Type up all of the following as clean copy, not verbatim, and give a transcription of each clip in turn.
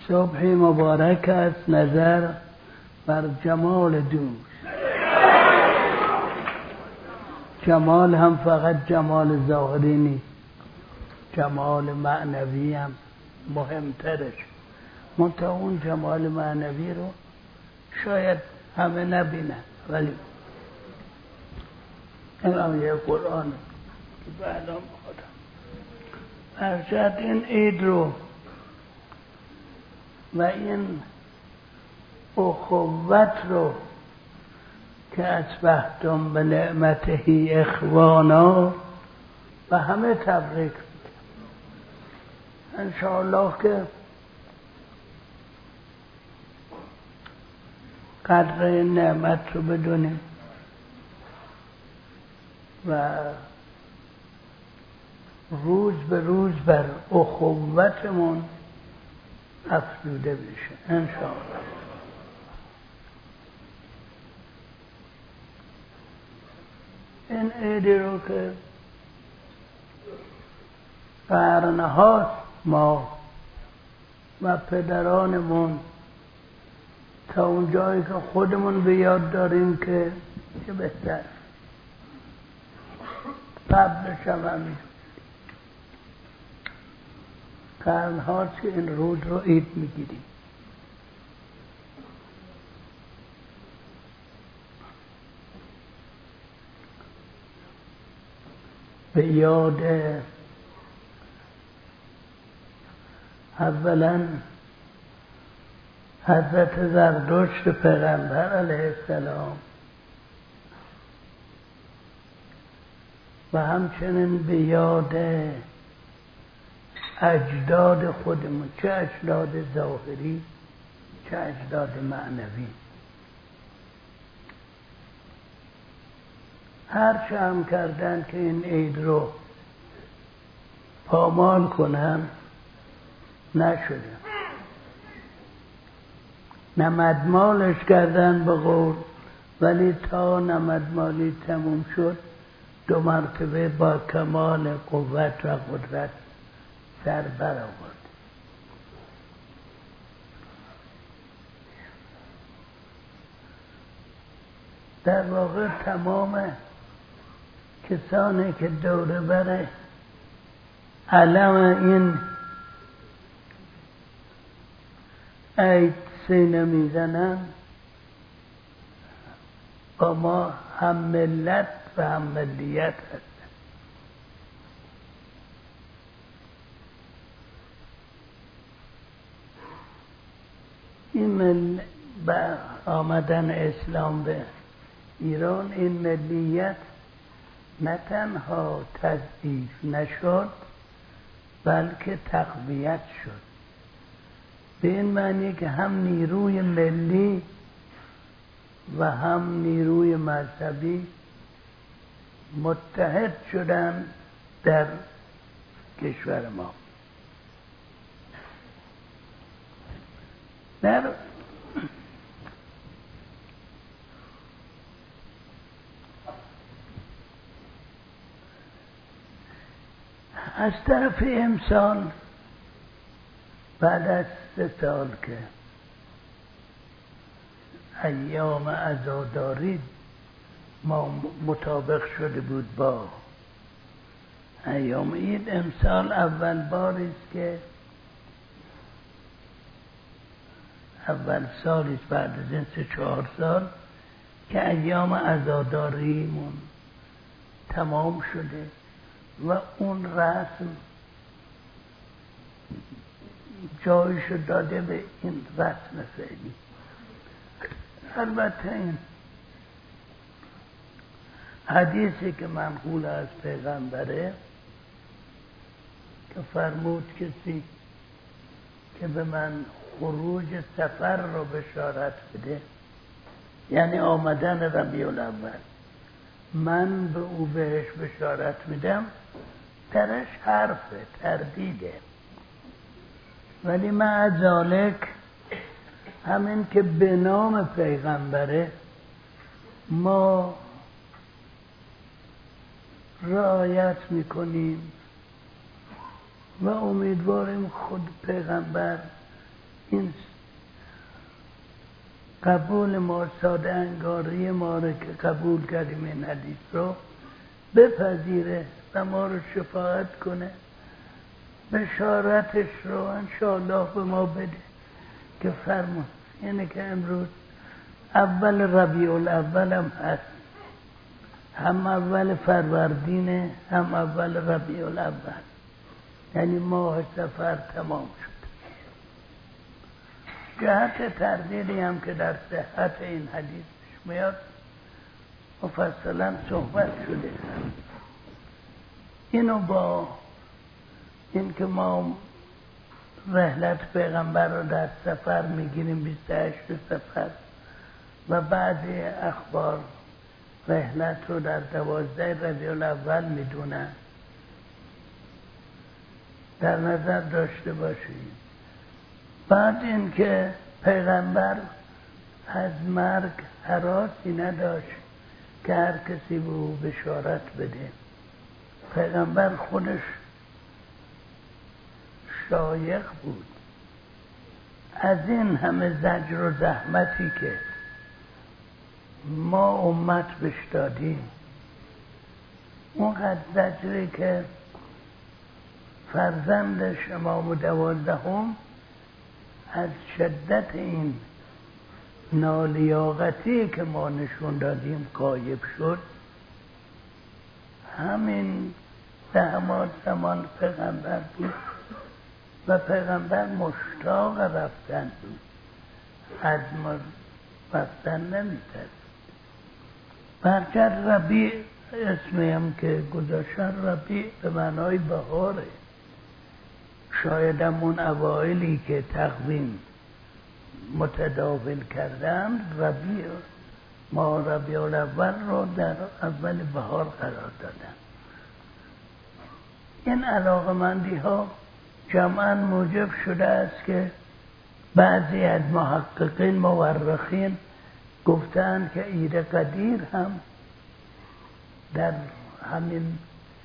صبح مبارک است نظر بر جمال دوست. جمال هم فقط جمال ظاهری نیست، جمال معنوی هم مهمترش. منتها اون جمال معنوی رو شاید همه نبینن، ولی این هم یه قرآنه که بعدا بخودم ارشد این عید رو و این اخوت رو که اصبحتم به نعمته اخوانا و همه تبریک انشاءالله که قدر این نعمت رو بدونیم و روز به روز بر اخوتمون افزوده بشه انشاءالله. این عیدی رو که قرن‌هاست ما و پدرانمون تا اون جایی که خودمون به یاد داریم که چه بهتر قبلش هم قرن‌هاست که این روز رو عید میگیریم. به یاد اولا حضرت زردشت پیغمبر علیه السلام و همچنین به یاد اجداد خودمون، چه اجداد ظاهری چه اجداد معنوی. هر چه هم کردن که این عید رو پامال کنن نشده، نمدمالش کردن به قول، ولی تا نمدمالی تموم شد 2 مرتبه با کمال قوت و قدرت سر برآورد. در واقع تمام کسانی که دور بر علم این عید سینه میزنن با ما هم ملت و هم ملیت هستن. این با آمدن اسلام به ایران این ملیت نه تنها تضعیف نشد بلکه تقویت شد، به این معنی که هم نیروی ملی و هم نیروی مذهبی متحد شدن در کشور ما. در از طرف امسال بعد از 3 سال که ایام عزاداری ما مطابق شده بود با ایام عید، امسال اول باری است که اول سالی است بعد از این 3-4 سال که ایام عزاداریمون تمام شده و اون رسم جایشو داده به این رسم فعلی. البته این حدیثی که منقول از پیغمبره که فرمود کسی که به من خروج سفر رو بشارت بده، یعنی آمدن ربیع الاول، من به او بهش بشارت میدم، درش حرفه، تردیده. ولی مع ذالک همین که به نام پیغمبره ما رعایت میکنیم و امیدواریم خود پیغمبر این قبول ما، ساده انگاری ما رو که قبول کردیم این حدیث رو بپذیره و ما رو شفاعت کنه، بشارتش رو انشاءالله به ما بده که فرمون اینه که امروز اول ربیع الاول هم هست، هم اول فروردینه هم اول ربیع الاول، یعنی ماه سفر تمام شد. جهت تردیدی هم که در صحت این حدیث میاد مفصلا صحبت شده. اینو با این که ما رحلت پیغمبر رو در سفر میگیریم 28 سفر و بعضی اخبار رحلت رو در 12 ربیع الاول میدونن در نظر داشته باشیم. بعد این که پیغمبر از مرگ هراسی نداشت که هر کسی به او بشارت بده، پیغمبر خودش شایق بود از این همه زجر و زحمتی که ما امت بهش دادیم، اونقدر زجری که فرزندش امام 12 از شدت این نالیاقتی که ما نشون دادیم غایب شد. همین زحمات زمان پیغمبر بود و پیغمبر مشتاق رفتن بود، از ما رفتن نمی‌ترسید. برچه ربیع اسمی هم که گذاشتن، ربیع به معنای بهاره، شاید همون اوائلی که تقویم متداول کردن ربیع ما ربیع الاول رو در اول بهار قرار دادن. این علاقمندی ها جمعاً موجب شده است که بعضی از محققین مورخین گفتند که عید قدیر هم در همین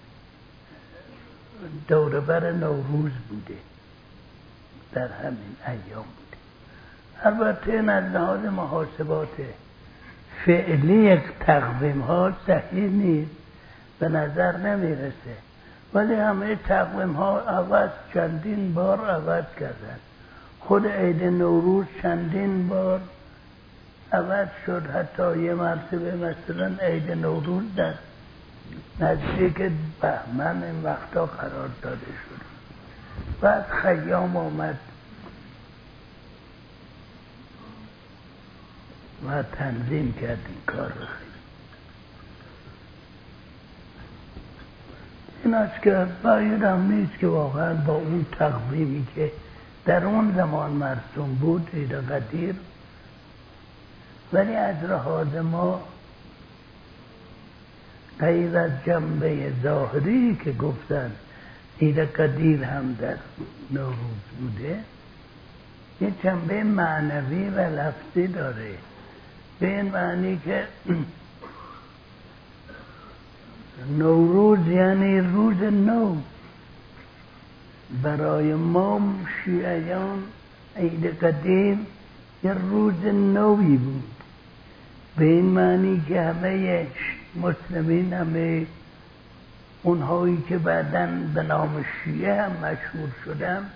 دوربر نوروز بوده، در همین ایام بوده. البته این از لحاظ محاسبات فعلی تقویم ها صحیح نیست، به نظر نمیرسه، ولی همه تقویم ها چندین بار عوض کردن. خود عید نوروز چندین بار عوض شد، حتی یه مرتبه مثلا عید نوروز در نزدیک بهمن این وقتا قرار داده شد. بعد خیام آمد و تنظیم کرد این کار رو. این است که باید هم نیست که واقعا با اون تقویمی که در اون زمان مرسوم بود عید قدیر، ولی از لحاظ ما غیر از جنبه ظاهری که گفتن عید قدیر هم در نوروز بوده، یه جنبه معنوی و لفظی داره، به این معنی که نوروز یعنی روز نو. برای ما شیعیان عید قدیر یه روز نوی بود، به این معنی که همه مسلمین، همه اونهایی که بعدن به نام شیعه هم مشهور شدن،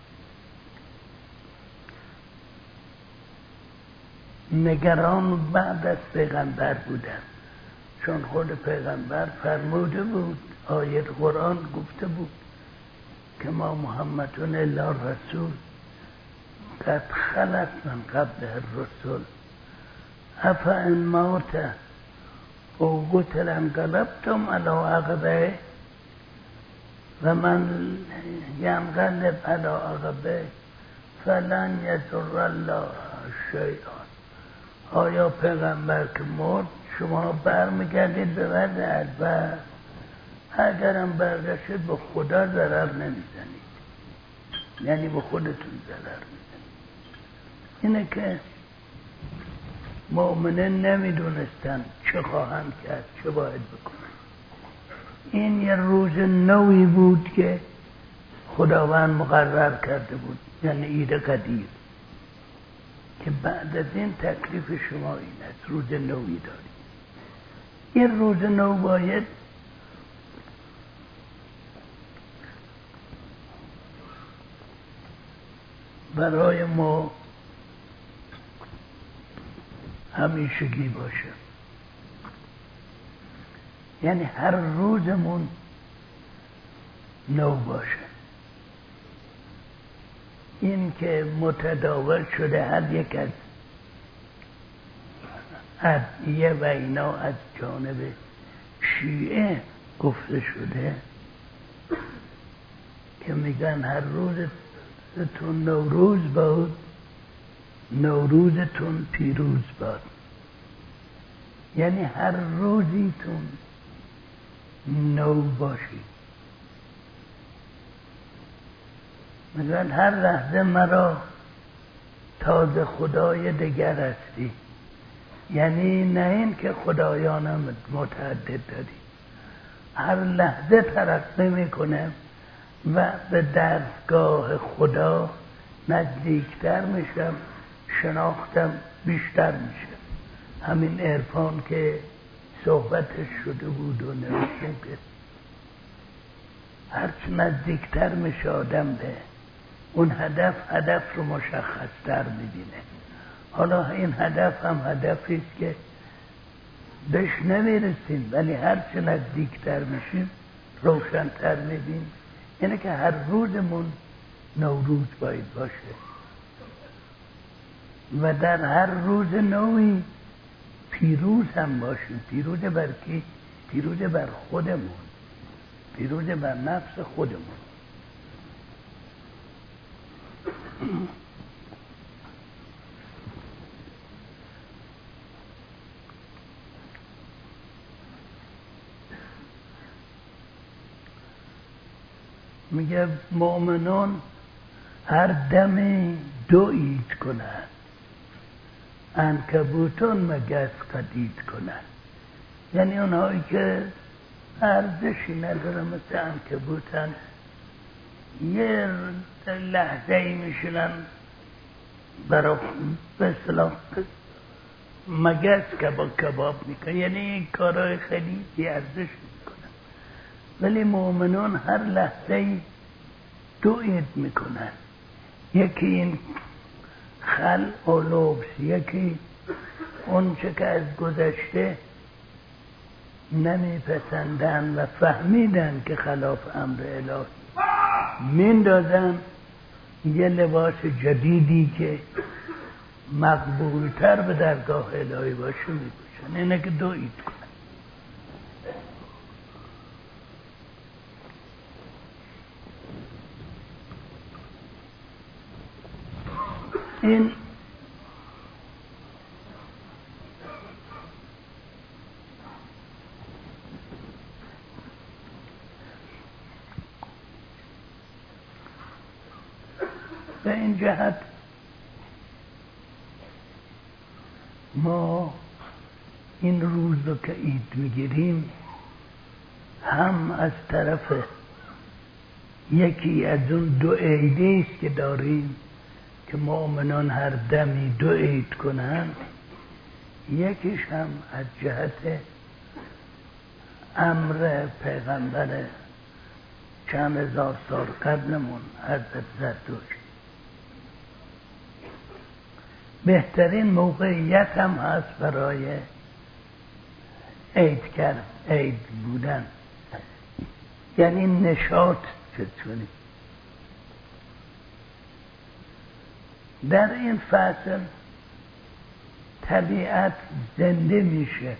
نگران بعد از پیغمبر بودن، چون خود پیغمبر فرموده بود، آیه قرآن گفته بود که ما محمدون الا رسول قد خلت من قبل الرسل افا ان موت او قتل انقلبتم علی عقبه و من ینقلب علی عقبه فلن یضر الله شیئا. آیا پیغمبر که مرد شما برمیگردید به وضع اول؟ اگرم برگشتید به خدا ضرر نمیزنید، یعنی به خودتون ضرر میزنید. اینه که مؤمنین نمیدونستن چه خواهند کرد، چه باید بکنن. این یه روز نوی بود که خداوند مقرر کرده بود، یعنی عید قدیر. که بعد از این تکلیف شما این است، روز نوی دارید. این روز نو باید برای ما همیشگی باشه، یعنی هر روزمون نو باشه. این که متداول شده هر یک از ادعیه و اینا از جانب شیعه گفته شده که میگن هر روزتون نوروز باد، نوروزتون پیروز باد. یعنی هر روزیتون نو باشید. میگن هر لحظه مرا تازه خدای دگر هستی، یعنی نه این که خدایانم متعدد داری، هر لحظه ترقی میکنه و به درگاه خدا نزدیکتر میشم، شناختم بیشتر میشه. همین عرفان که صحبتش شده بود و نوشتیم که هرچی نزدیکتر میشه آدم به اون هدف رو مشخصتر میبینه. حالا این هدف هم هدفی است که بهش نمیرسیم، ولی هرچی نزدیکتر میشیم روشنتر میبینیم. اینه که هر روزمون نوروز باید باشه و در هر روز نوی پیروز هم باشیم. پیروز بر کی؟ پیروز بر خودمون، پیروز بر نفس خودمون. میگه مؤمنان هر دمی دو عید کنند، عنکبوتان مگس قدید کنند. یعنی اونهایی که ارزشی نداره مثل عنکبوتن، یه لحظه ای میشنن برای به اصطلاح مگس کباب میکنن، یعنی این کارهای خیلی بی ارزش میکنن. ولی مؤمنان هر لحظه ای دو عید میکنن، یکی این خل و لبس، یکی اون چه که از گذشته نمیپسندن و فهمیدن که خلاف امر الهی میندازن یه لباس جدیدی که مقبولتر به درگاه الهی باشه میپوشن. اینه که دو عید کنن. این به این جهت ما این روز رو که عید میگیریم هم از طرف یکی از اون دو عیدی است که داریم که مؤمنان هر دمی دو عید کنند، یکیش هم از جهت امر پیغمبر چند هزار سال قبلمون حضرت زرتشت. بهترین موقعیت هم هست برای عید بودن، یعنی نشاط چطوری. در این فصل طبیعت زنده میشه.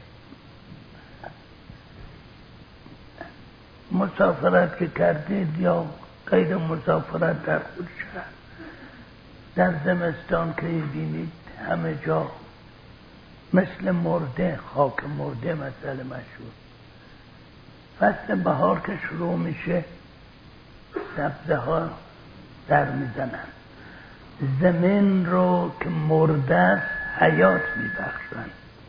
مسافرت که کردید یا غیر مسافرت در خود شهر، در زمستان که بینید همه جا مثل مرده، خاک مرده مثل مشهور. فصل بهار که شروع میشه سبزه ها در میزنن، زمین رو که مرده است حیات میبخشن.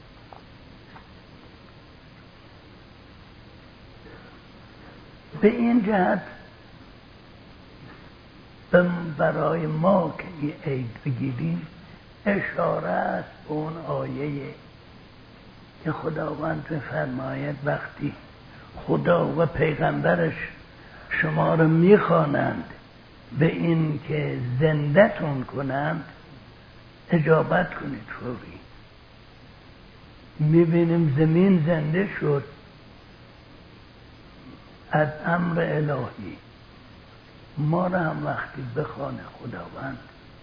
به این جهت برای ما که این عید بگیریم اشاره است به اون آیه که خداوند می‌فرماید وقتی خدا و پیغمبرش شما رو میخوانند به این که زنده‌تون کنند اجابت کنید فوری. میبینیم زمین زنده شد از امر الهی. ما را هم وقتی بخوانه خداوند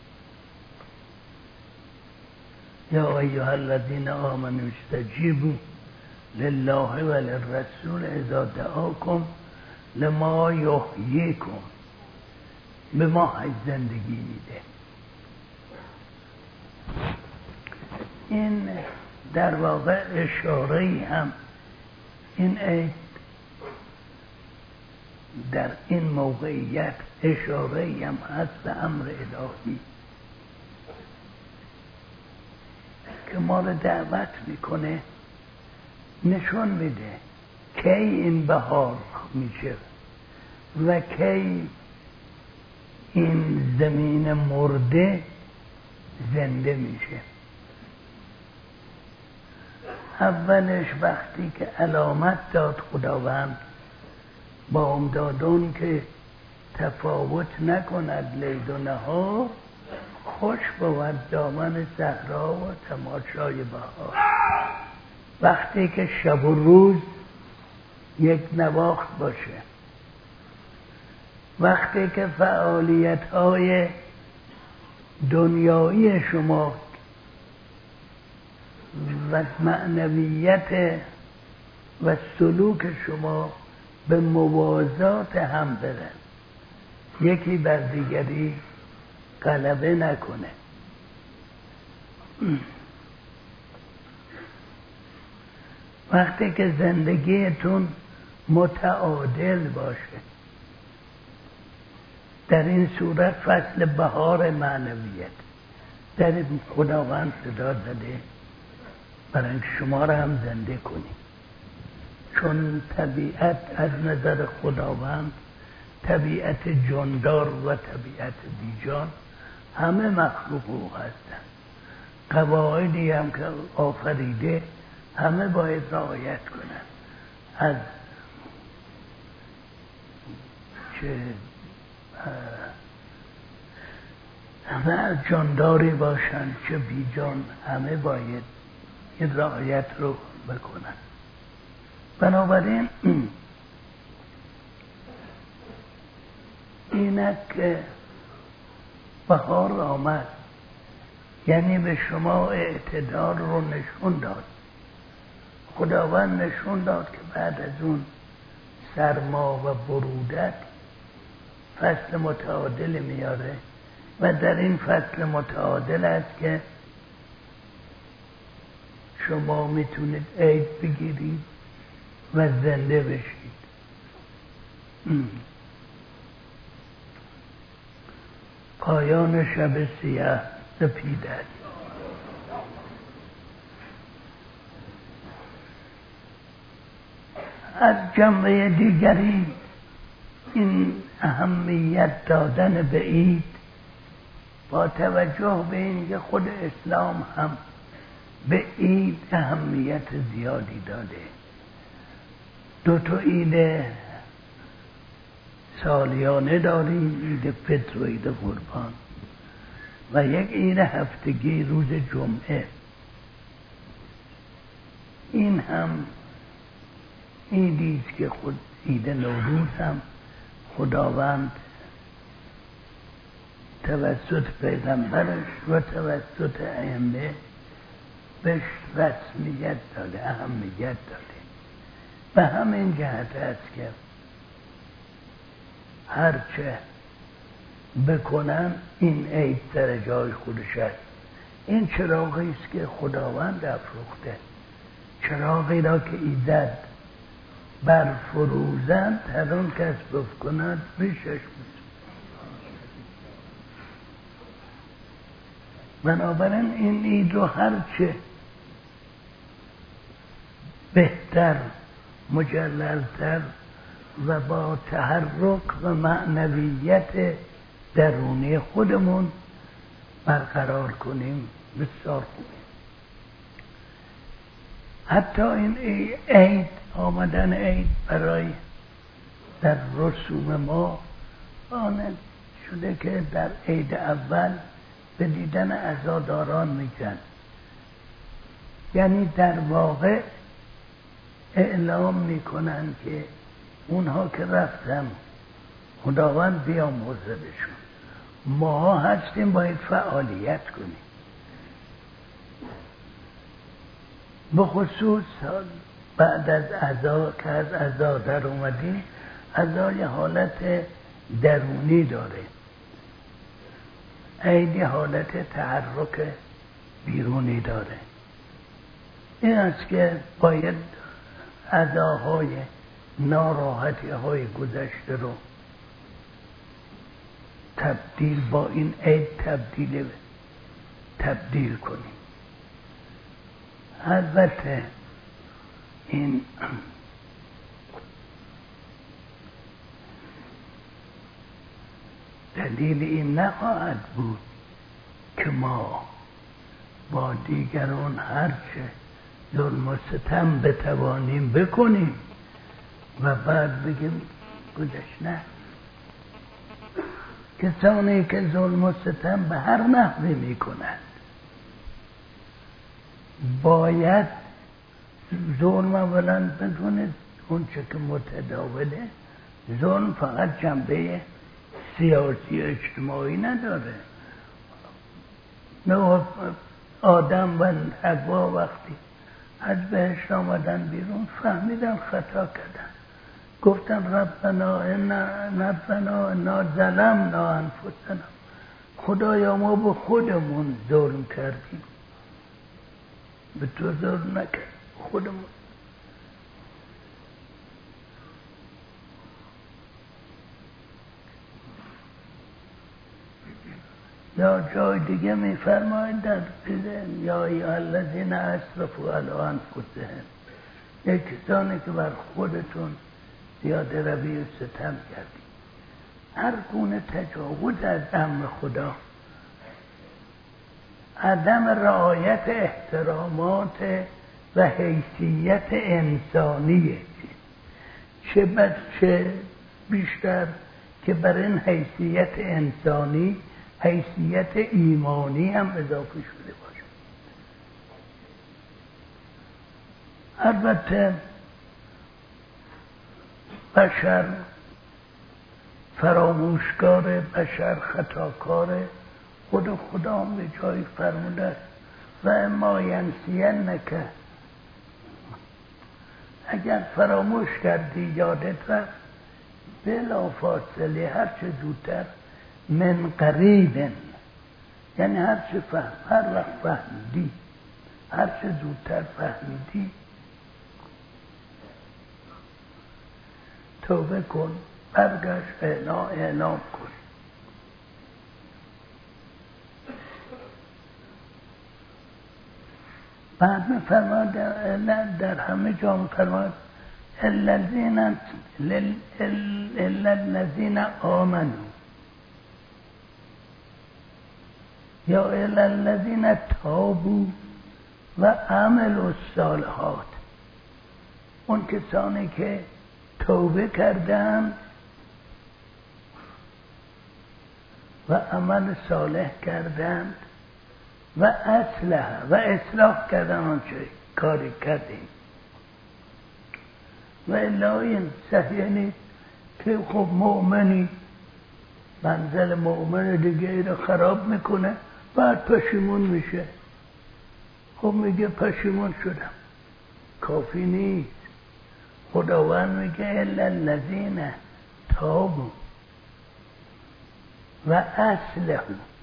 یا ایها الذین آمنوا استجیبوا لله و للرسول اذا دعاکم لما یحییکم، به ما زندگی میده. این در واقع اشاره‌ای هم این عید در این موقعیت اشاره‌ای هم هست به امر الهی که ما رو دعوت میکنه، نشون میده کی این بهار میشه و کی این زمین مرده زنده میشه. اولش وقتی که علامت داد خداوند بامدادان که تفاوت نکند لیل و نهار، خوش بود دامن صحرا و تماشای بهار. وقتی که شب و روز یک نواخت باشه، وقتی که فعالیت‌های دنیایی شما و معنویت و سلوک شما به موازات هم برن، یکی بر دیگری غلبه نکنه. وقتی که زندگیتون متعادل باشه، در این صورت فصل بهار معنویت در خداوند صدا زده برای اینکه شما را هم زنده کنیم، چون طبیعت از نظر خداوند طبیعت جاندار و طبیعت بیجان همه مخلوق او هستند. قواعدی هم که آفریده همه باید رعایت کنند، از چه همه جانداری باشند چه بیجان، همه باید این رعایت رو بکنند. بنابراین اینک که بهار آمد یعنی به شما اعتدال رو نشون داد. خداوند نشون داد که بعد از اون سرما و برودت فصل متعادل میاره و در این فصل متعادل است که شما میتونید عید بگیرید و زنده بشید. پایان شب سیاه سپید است. از جنبه دیگری این اهمیت دادن به عید با توجه به اینکه خود اسلام هم به عید اهمیت زیادی داده. 2 عید سالیانه داریم، عید فطر و عید قربان، و یک عید هفتگی روز جمعه. این هم عیدی است که خود عید نوروز هم خداوند توسط پیغمبرش و توسط ائمه بهش رسمیت داده، اهمیت داده. به همین جهت است که هرچه بکنن این عید در جای خودش است. این چراغی است که خداوند افروخته، چراغی را که ایزد بر فروزند هر آن کس بکند ریشش می‌سوزد. بنابراین این عید رو هرچه بهتر، مجللتر و با تحرک و معنویت درونی خودمون برقرار کنیم بسیار خوبه. حتی این عید، آمدن عید برای در رسوم ما آن شده که در عید اول به دیدن عزاداران میگن، یعنی در واقع اعلام میکنن که اونها که رفتن خداوند بیامرزه بشون، ما هستیم باید فعالیت کنیم. به خصوص بعد از عزا که از عزا در اومدیم، عزا یه حالت درونی داره، عید حالت تحرک بیرونی داره. این است که باید عزاهای ناراحتی های گذشته رو تبدیل با این عید تبدیل کنیم. البته این دلیل این نخواهد بود که ما با دیگران هرچه ظلم و ستم بتوانیم بکنیم و بعد بگیم گذشت. نه، کسانی که ظلم و ستم به هر نحوی میکنند باید ظلم اولا بدونید اون چه که متداوله، ظلم فقط جنبه سیاسی اجتماعی نداره. نه، آدم و حوا وقتی از بهشت آمدن بیرون فهمیدن خطا کردن، گفتن ربنا انا ظلمنا انفسنا، خدایا ما به خودمون ظلم کردیم، به تو ظلم نکرد، خودمون. یا جای دیگه میفرماید در یا ایها الذین اسرفوا علی انفسهم، یک کسانی که بر خودتون زیاده روی و ستم کردید. هر گونه تجاوز از امر خدا، عدم رعایت احترامات و حیثیت انسانیه، چه بیشتر که بر این حیثیت انسانی حیثیت ایمانی هم اضافه شده باشه. البته بشر فراموشکار، بشر خطاکار، خود خدا هم به جایی فرموده است و اما ینسینک، اگر فراموش کردی یادت رفت بلا فاصله هر چه زودتر، من قریب، یعنی هر وقت فهمیدی، هر چه زودتر فهمیدی توبه کن، برگشت اعلام کن. بعد می‌فرماید در همه جا می‌فرماید الا الذین آمنوا یا الا الذین تابوا و عملوا الصالحات، اون کسانی که توبه کردند و عمل صالح کردند و اصلاح کردن آنچه کاری کردیم. و الا این صحیح نیست که خب مؤمنی منزل مؤمن دیگه رو خراب میکنه بعد پشیمون میشه، خب میگه پشیمون شدم، کافی نیست. خداوند میگه الا الذین تابوا و اصلحوا.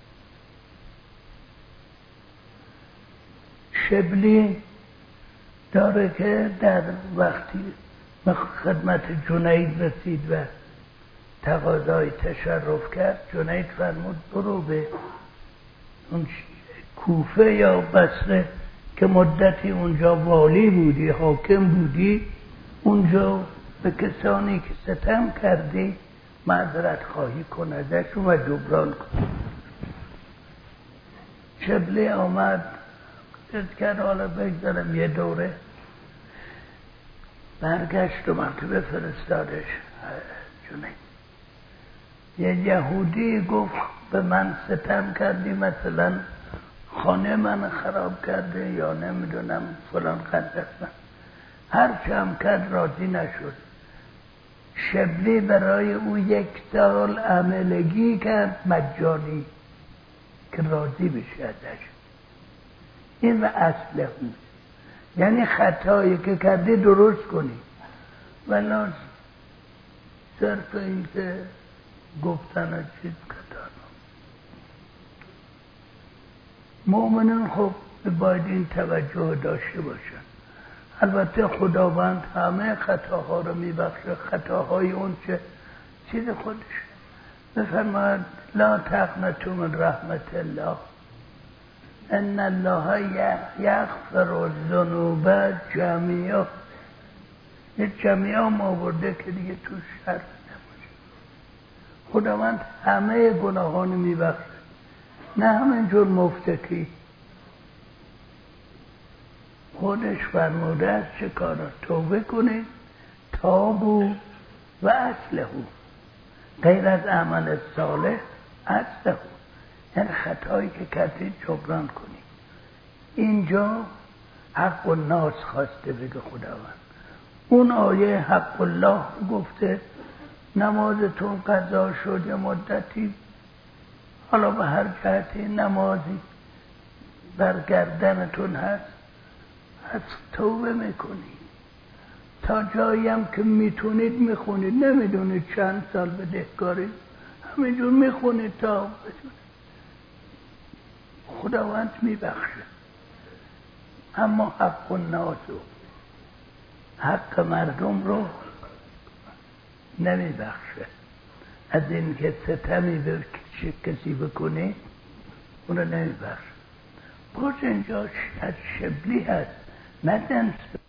شبلی داره که در وقتی خدمت جنید رسید و تقاضای تشرف کرد، جنید فرمود برو به اون کوفه یا بصره که مدتی اونجا والی بودی، حاکم بودی، اونجا به کسانی که ستم کردی معذرت خواهی کن ازشون و جبران کن. شبلی آمد کرد حالا بگذارم یه دوره برگشت و مرتبه فرستادش جونه. یه یهودی گفت به من ستم کردی، مثلا خانه من خراب کرده یا نمیدونم فلان قدر من، هر چه هم کرد راضی نشد. شبلی برای او 1 سال عملگی کرد مجانی که راضی بشه ازش. این و اصله اون، یعنی خطایی که کردی درست کنی، ولی صرف این که گفتن و چیز کردن. مؤمنان خب باید این توجه داشته باشن. البته خداوند همه خطاها رو میبخشه، خطاهای اون چه چیز خودش. بفرماید لا تقنطوا من رحمت الله ان الله یغفر الذنوب جمیعا. یه جمیعا ما آورده که دیگه تو شر نباشه. خداوند همه گناهان میبخشه، نه همینجور مفتکی. خودش فرموده است چه کارا توبه کنید، تابو و اصلحو، غیر از عمل صالح اصلحو، یعنی خطایی که کردید جبران کنید. اینجا حق الناس خواسته بگه خداوند. اون آیه حق الله گفته نمازتون قضا شد یه مدتی، حالا به هر جهتی نمازی برگردنتون هست، از توبه میکنید، تا جایی هم که میتونید میخونید، نمیدونید چند سال بدهکارید، همینجور میخونید تا بتونید. خداوند میبخشه. اما حق الناس، حق مردم رو نمیبخشه. از این که ستمی به کسی بکنه اون رو نمیبخشه. باز اینجا از شبلی هست، نه